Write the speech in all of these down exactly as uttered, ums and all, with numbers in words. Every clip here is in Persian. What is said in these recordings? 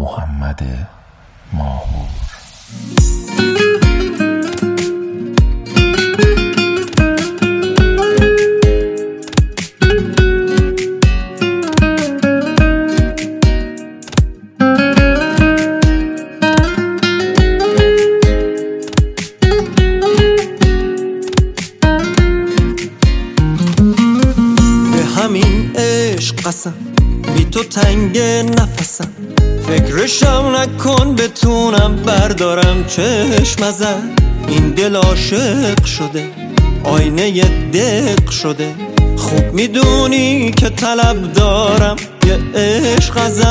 محمد ماهور. همین عشق قسم بی تو تنگ نفسم، فکرشم نکن بتونم بردارم چشم ازت. این دل عاشق شده، آینه دق شده، خوب میدونی که طلب دارم یه عشق ازت.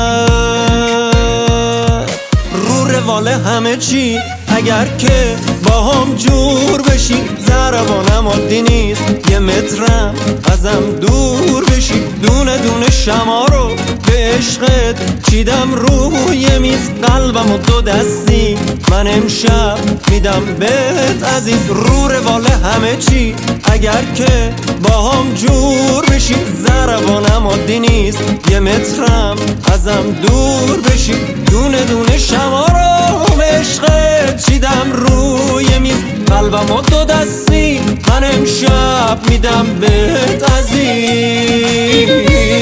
رو روال همه چی اگر که با هم جور بشی، ضربانم عادی نیست یه مترم ازم دور بشی. دونه دونه شما رو به عشقت چیدم روی میز، قلبم و دو دستی من امشب میدم بهت عزیز. رو روال همه چی اگر که با هم جور بشی، ضربانم عادی نیست یه مترم ازم دور بشی. دونه دونه شما رو به عشقت چیدم روی میز، قلبم و دو دستی من امشب میدم بهت عزیز.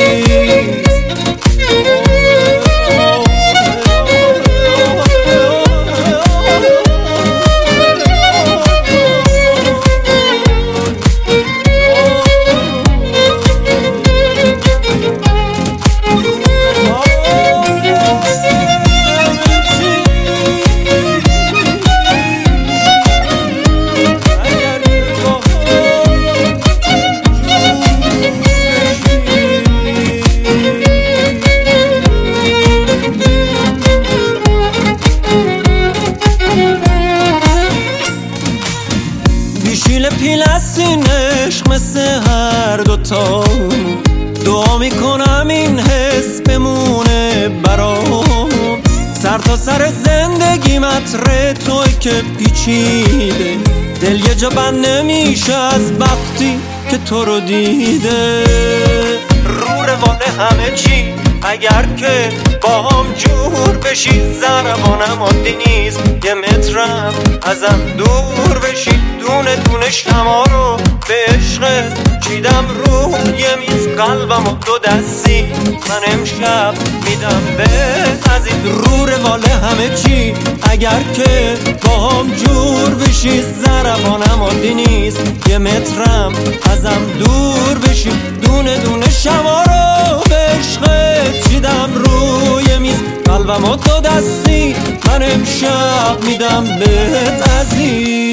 پیل پیل است این عشق مثل هر دوتا، دعا میکنم این حس بمونه برام. سر تا سر زندگی مطره توی که پیچیده، دل یه جا بند نمیشه از وقتی که تو رو دیده. رو روال همه چی اگر که با هم جور بشی، ضربانم عادی نیست یه مترم ازم دور بشی. دونه دونه شما رو به عشقت چیدم روی میز، قلبم و دو دستی من امشب میدم بهت عزیز. رو روال همه چی اگر که با هم جور بشی، ضربانم عادی نیست یه مترم ازم دور بشی. دونه دونه شما رو به عشقت چیدم روی میز، قلبم و دو دستی من امشب میدم بهت عزیز.